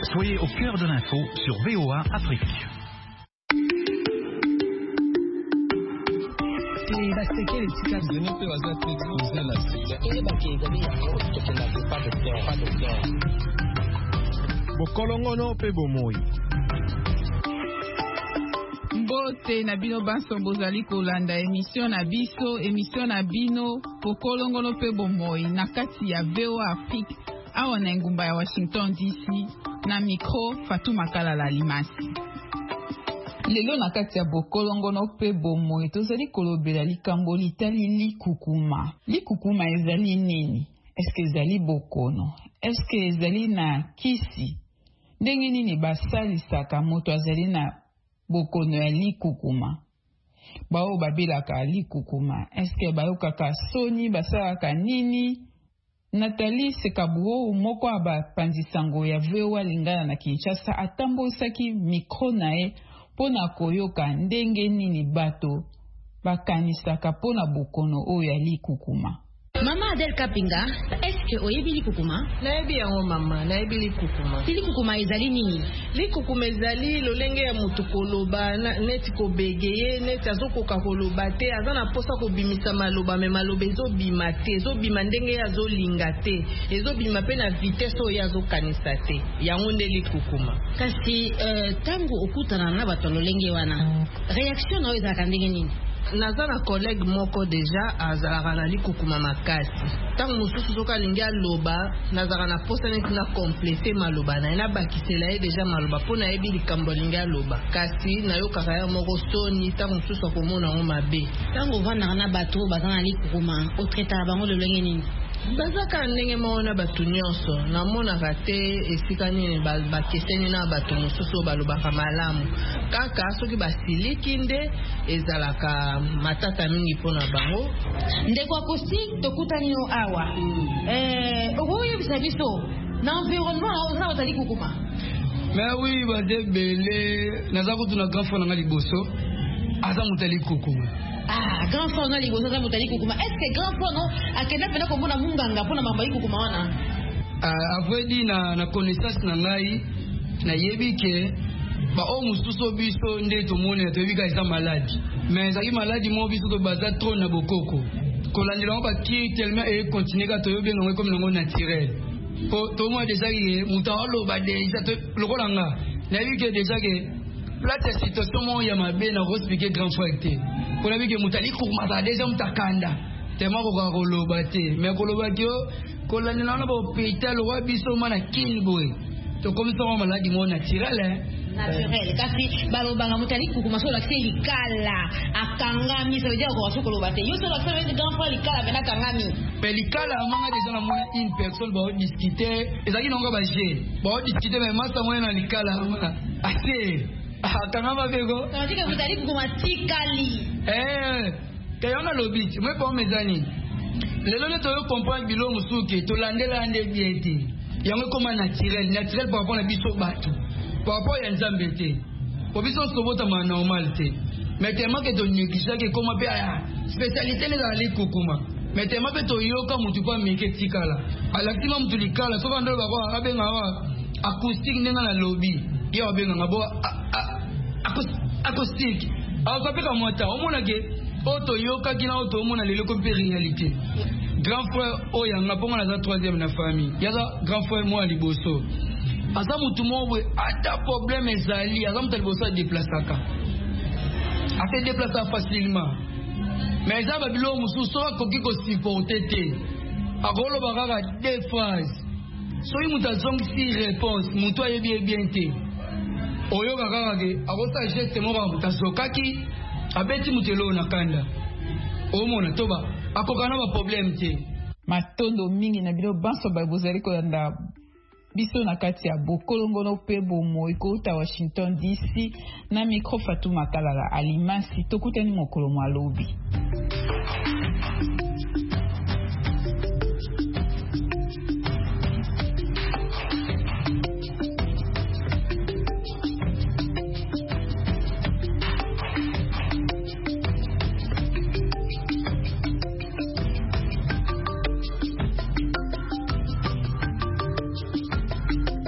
Soyez au cœur de l'info sur VOA Afrique. Bokolongono pe bomoi. Mbote na bino banso bozali kolanda émission na bino Bokolongono pe bomoi na kati ya VOA Afrique awa na ngumba ya Washington DC na micro Fatou Makalala Limasi. Lelo na kati ya Bokolongono pe bomoi tozali kolobela likambo litali likukuma. Likukuma ezali nini? Eske ezali bokono? Eske ezali na kisi? Ndenge nini basalisaka moto azali na bokono ya likukuma? Bao babelaka likukuma. Eske bayokaka soni basalaka nini? Nathalie Sekabuo moko abapanzisango ya VOA Lingala na Kinshasa atambosaki mikro nae pona koyoka ndenge nini bato bakanisaka pona bokono oyo ya likukuma. Mama Adel Kapinga, est-ce que oyebi likukuma? Nayebi yango mama, nayebi likukuma. Likukuma ezali nini? Likukuma ezali lolenge ya mutu koloba neti kobegeye, neti azokoka koloba te, aza na posa kobimisa maloba, me maloba ezobima te, ezobima ndenge azolinga te, ezobima pe na vitesse oyo azokanisa te. Yango nde likukuma. Kasi tango okutana na bato lolenge wana, reaction oyo ezalaka ndenge nini? Naza na collègue moko deja azalaka na likukuma makasi. Tango mosusu soka alingi aloba nazalaka na posa neti na komplete maloba na bakisela ye deja maloba mpo nayebi likambo alingi aloba. Kasi nayokaka ya moko soni tango mosusu akomona yango mabe. Tango ovandaka na bato baza na likukuma otretaka bango lolenge nini? Bazaka ndenge moko na bato nyonso. Namonaka te esika nini bakeseni na bato mosusu balobaka malamu. Kaka soki basiliki nde ezalaka matata mingi pona bango. Ndeko akosti tokutani no awa. Okoyo bisabiso na environnement oza batali kukuma. Mais oui, badebele nazaku tuna grand frère nga liboso aza mutali kukuma. Ah, grand frère nga liboso aza mutali kukuma. Est-ce que grand frère no akenda pena komona munganga pona mambali kukuma wana? Avedi na connaissance na ngai na yebike ba o mususu biso nde to mona to yebika isa malade. Mais zaki malade mo biso to baza trop na bokoko. Kolandela ba ki tellement et continuer ka to yobe ngwe comme nango naturel. Po to mo déjà ye mutalo ba déjà to lokolanga. Na yebike déjà ke plate situation mo ya mabe na expliquer grand frère te. Pour la vie que mutali kuma déjà mutakanda. Tellement ko koloba te. Mais koloba kyo kolandela na ba hôpital wa biso mana kinboy. To comme ça malade mo naturel hein. Naturel. Kasi balobanga mutali kukuma so la kse likala akangami ça veut dire ko so koloba te. Yo so la fait grand frère likala bena kangami. Mais likala manga déjà na mona une personne ba discuter ezaki nonga ba je. Ba discuter mais masa moya na likala mona. Ase. Akangama bego. Ça veut dire que mutali kukuma tikali. Kayona lobiti moi pas mezani. Lelo ne to yo comprendre bilo musuke to landela ande biete. Yango comme naturel par rapport à biso batu. Par rapport à Nzambe te. Pour biso sobota ma normal te. Mais tellement que to néglige que comment pe spécialité ne dans les kokuma. Mais tellement que to yoka mutu pa meke tikala. Alaktima mutu likala so bando ba abenga wa acoustique nenga na lobby. Yo abenga ngabo acoustique. Alors ça peut comme moi ta au mona ke auto yoka kina auto mona lelo comme réalité. Grand frère oyanga ponga na za troisième na famille. Yaza grand frère moi liboso. Asa mutu mwe ata problème ezali asa mutu liboso a déplaçaka. A fait déplacer facilement. Mais ça va bilo mususu akoki ko supporter te. Akolo bakaka deux phrases. Soki mutu azongisi réponse mutu ayebi bien te. Oyo kaka ke akosa geste moko mutu azokaki abeti mutu elo na kanda. Omona toba akokana ba problème te. Matondo mingi na bilo banso ba bozali ko yanda biso na kati ya Bokolongono pe bomoi kouta Washington DC na micro Fatou Makalala Alimasi tokutani mokolo mwalobi.